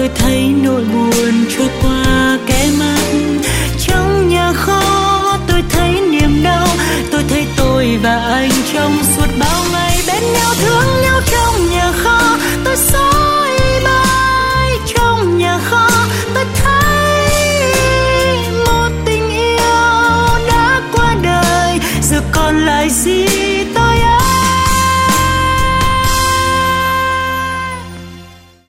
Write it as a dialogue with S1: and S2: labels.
S1: tôi thấy nỗi buồn trôi qua cái mắt. Trong nhà kho tôi thấy niềm đau, tôi thấy tôi và anh trong suốt bao ngày bên nhau thương nhau. Trong nhà kho tôi soi bay, trong nhà kho tôi thấy một tình yêu đã qua đời, giờ còn lại gì